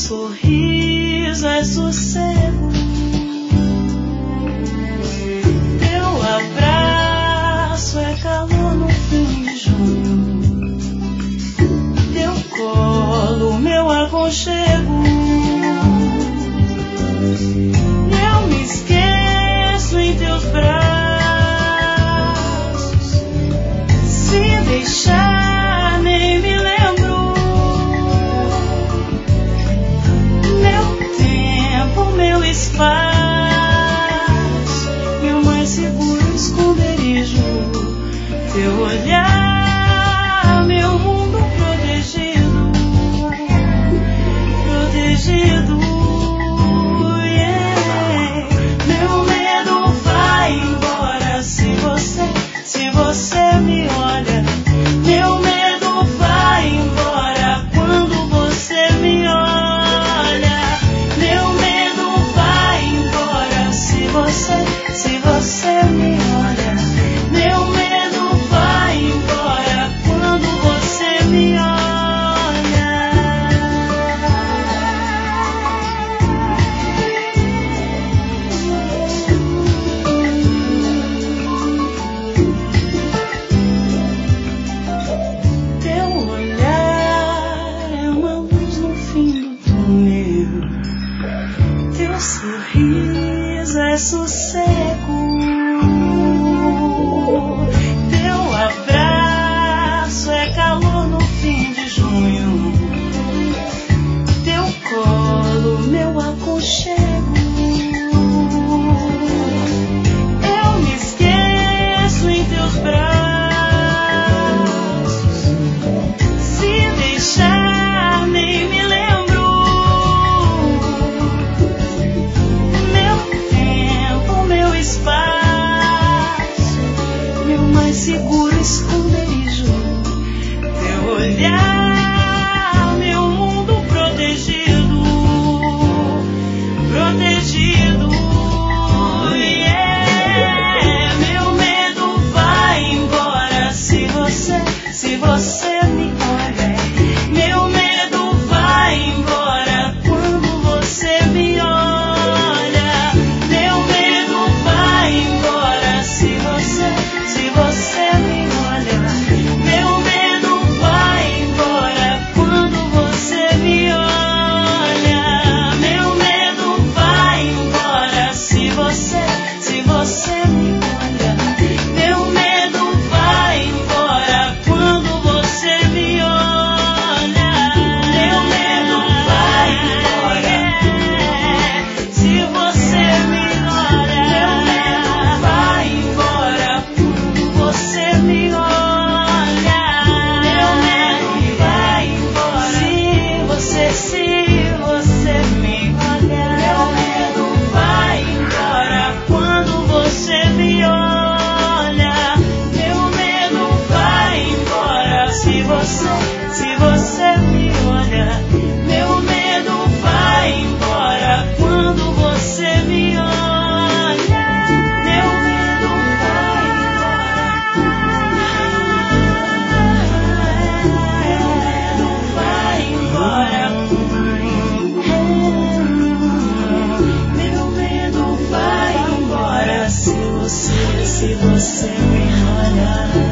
sorriso é sossego, teu abraço é calor no fim de junho, teu colo, meu aconchego. Eu me esqueço em teus braços, se deixar nem me lembro. Meu tempo, meu espaço, meu mais seguro esconderijo, teu olhar, meu mundo protegido, protegido. Sorriso é sossego, teu abraço é calor no fim de junho, teu colo, meu aconchego. Eu me esqueço em teus braços, se deixar nem me lembro. Seguro esconderijo, teu olhar, meu mundo protegido, protegido. Yeah. Meu medo vai embora se você me olha. Meu medo vai embora quando você me olha. Meu medo vai embora se você me olha. Meu medo vai embora quando você me olha. Meu medo vai embora se você me olha. Meu medo vai embora quando você me olha. Meu medo vai embora se você me olha. Meu medo vai embora quando você me olha. Meu medo vai embora se você me olha. Meu medo vai embora quando você me olha. Meu medo vai embora se você me olha. Meu medo vai embora quando você me olha. Meu medo vai embora. Meu medo vai embora se você me olhar.